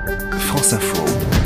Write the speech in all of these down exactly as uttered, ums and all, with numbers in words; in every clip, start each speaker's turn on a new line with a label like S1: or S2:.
S1: France Info.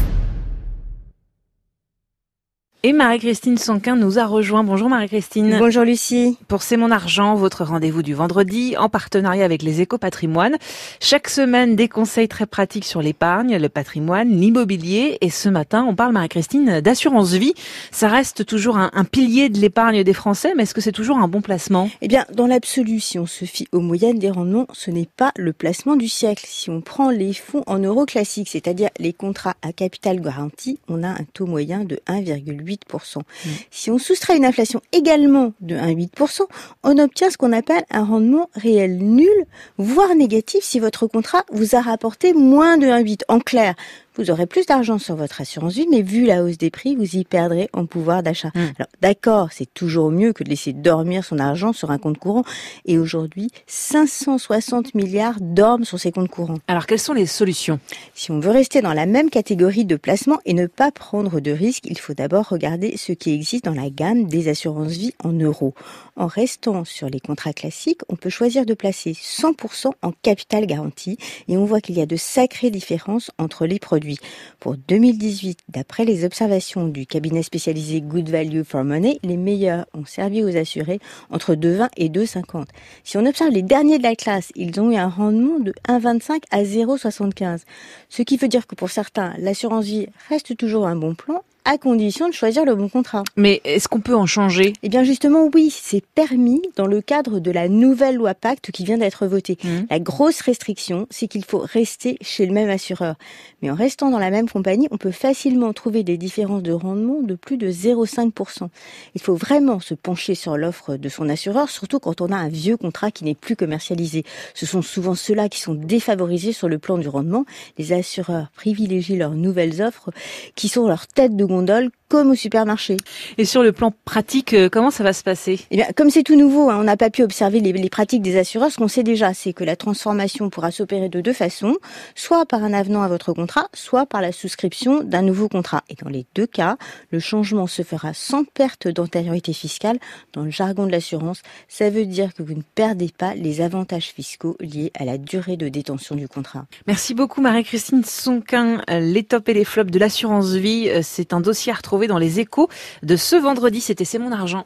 S2: Et Marie-Christine Sonquin nous a rejoint. Bonjour Marie-Christine.
S3: Bonjour Lucie.
S2: Pour C'est mon argent, votre rendez-vous du vendredi, en partenariat avec les Éco-Patrimoine. Chaque semaine, des conseils très pratiques sur l'épargne, le patrimoine, l'immobilier. Et ce matin, on parle, Marie-Christine, d'assurance vie. Ça reste toujours un, un pilier de l'épargne des Français, mais est-ce que c'est toujours un bon placement ?
S3: Eh bien, dans l'absolu, si on se fie aux moyennes des rendements, ce n'est pas le placement du siècle. Si on prend les fonds en euros classiques, c'est-à-dire les contrats à capital garanti, on a un taux moyen de un virgule huit pour cent. Mmh. Si on soustrait une inflation également de un virgule huit pour cent, on obtient ce qu'on appelle un rendement réel nul, voire négatif si votre contrat vous a rapporté moins de un virgule huit. En clair, vous aurez plus d'argent sur votre assurance vie, mais vu la hausse des prix, vous y perdrez en pouvoir d'achat. Mmh. Alors d'accord, c'est toujours mieux que de laisser dormir son argent sur un compte courant. Et aujourd'hui, cinq cent soixante milliards dorment sur ces comptes courants.
S2: Alors quelles sont les solutions ?
S3: Si on veut rester dans la même catégorie de placement et ne pas prendre de risques, il faut d'abord regarder ce qui existe dans la gamme des assurances vie en euros. En restant sur les contrats classiques, on peut choisir de placer cent pour cent en capital garanti et on voit qu'il y a de sacrées différences entre les produits. Pour deux mille dix-huit, d'après les observations du cabinet spécialisé Good Value for Money, les meilleurs ont servi aux assurés entre deux virgule vingt et deux virgule cinquante. Si on observe les derniers de la classe, ils ont eu un rendement de un virgule vingt-cinq à zéro virgule soixante-quinze. Ce qui veut dire que pour certains, l'assurance vie reste toujours un bon plan, à condition de choisir le bon contrat.
S2: Mais est-ce qu'on peut en changer ?
S3: Eh bien justement oui, c'est permis dans le cadre de la nouvelle loi Pacte qui vient d'être votée. Mmh. La grosse restriction, c'est qu'il faut rester chez le même assureur. Mais en restant dans la même compagnie, on peut facilement trouver des différences de rendement de plus de zéro virgule cinq pour cent. Il faut vraiment se pencher sur l'offre de son assureur, surtout quand on a un vieux contrat qui n'est plus commercialisé. Ce sont souvent ceux-là qui sont défavorisés sur le plan du rendement. Les assureurs privilégient leurs nouvelles offres qui sont leur tête de gondole comme au supermarché.
S2: Et sur le plan pratique, comment ça va se passer ?
S3: Eh bien, comme c'est tout nouveau, hein, on n'a pas pu observer les, les pratiques des assureurs. Ce qu'on sait déjà, c'est que la transformation pourra s'opérer de deux façons, soit par un avenant à votre contrat, soit par la souscription d'un nouveau contrat. Et dans les deux cas, le changement se fera sans perte d'antériorité fiscale. Dans le jargon de l'assurance, ça veut dire que vous ne perdez pas les avantages fiscaux liés à la durée de détention du contrat.
S2: Merci beaucoup Marie-Christine Sonquin. Les tops et les flops de l'assurance vie, c'est un dossier à retrouver dans les Échos de ce vendredi. C'était C'est mon argent.